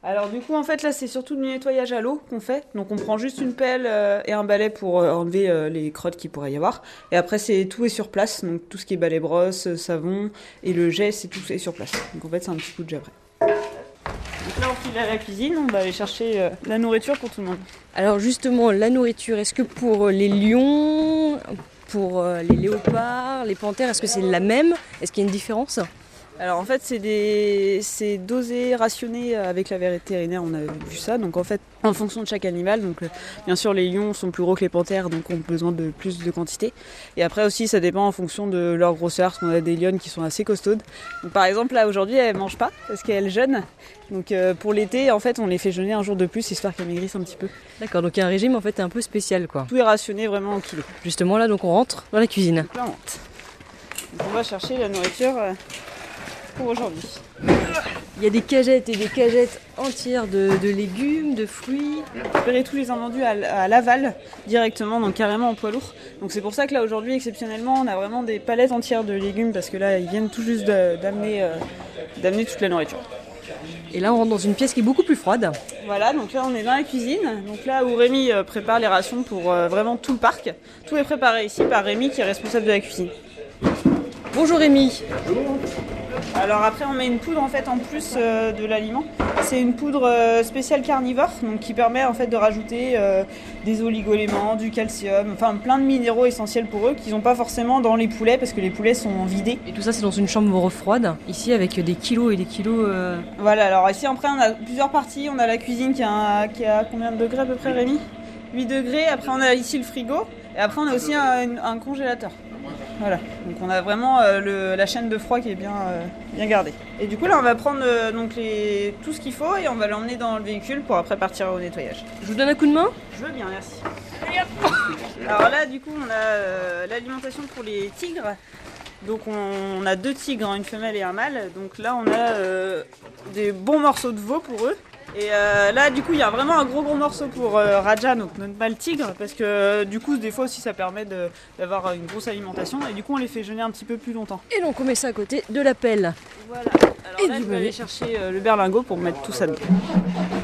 Alors du coup en fait là c'est surtout du nettoyage à l'eau qu'on fait. Donc on prend juste une pelle et un balai pour enlever les crottes qu'il pourrait y avoir. Et après tout est sur place. Donc tout ce qui est balai brosse, savon et le jet tout est sur place. Donc en fait c'est un petit coup de jet après. Donc là on file à la cuisine, on va aller chercher la nourriture pour tout le monde. Alors justement la nourriture, est-ce que pour les lions, pour les léopards, les panthères, est-ce que c'est la même? Est-ce qu'il y a une différence? Alors en fait c'est dosé, rationné avec la vétérinaire, on a vu ça. Donc en fait en fonction de chaque animal, donc bien sûr les lions sont plus gros que les panthères donc ont besoin de plus de quantité. Et après aussi ça dépend en fonction de leur grosseur, parce qu'on a des lionnes qui sont assez costaudes. Donc par exemple là aujourd'hui elles mangent pas parce qu'elles jeûnent. Donc pour l'été en fait on les fait jeûner un jour de plus histoire qu'elles maigrissent un petit peu. D'accord, donc il y a un régime en fait un peu spécial quoi. Tout est rationné vraiment en kilo. Justement là donc on rentre dans la cuisine. Donc là on rentre. Donc, on va chercher la nourriture pour aujourd'hui. Il y a des cagettes et des cagettes entières de légumes, de fruits. Récupérer tous les invendus à Laval directement, donc carrément en poids lourd. Donc c'est pour ça que là aujourd'hui exceptionnellement on a vraiment des palettes entières de légumes parce que là ils viennent tout juste d'amener toute la nourriture. Et là on rentre dans une pièce qui est beaucoup plus froide. Voilà, donc là on est dans la cuisine, donc là où Rémi prépare les rations pour vraiment tout le parc. Tout est préparé ici par Rémi qui est responsable de la cuisine. Bonjour Rémi. Bonjour. Alors après on met une poudre en fait en plus de l'aliment. C'est une poudre spéciale carnivore, donc qui permet en fait de rajouter des oligo-éléments, du calcium, enfin plein de minéraux essentiels pour eux qu'ils n'ont pas forcément dans les poulets parce que les poulets sont vidés. Et tout ça c'est dans une chambre froide, ici avec des kilos et des kilos. Voilà, alors ici après on a plusieurs parties, on a la cuisine qui a combien de degrés à peu près Rémi ? 8 degrés, après on a ici le frigo et après on a aussi un congélateur. Voilà, donc on a vraiment la chaîne de froid qui est bien gardée. Et du coup là on va prendre tout ce qu'il faut et on va l'emmener dans le véhicule pour après partir au nettoyage. Je vous donne un coup de main ? Je veux bien, merci. Alors là du coup on a l'alimentation pour les tigres. Donc on a 2 tigres, une femelle et un mâle. Donc là on a des bons morceaux de veau pour eux. Et là du coup il y a vraiment un gros morceau pour Raja, donc notre mâle tigre, parce que du coup des fois aussi ça permet d'avoir une grosse alimentation et du coup on les fait jeûner un petit peu plus longtemps. Et donc on met ça à côté de la pelle. Voilà, alors là je vais aller chercher le berlingot pour mettre tout ça dedans.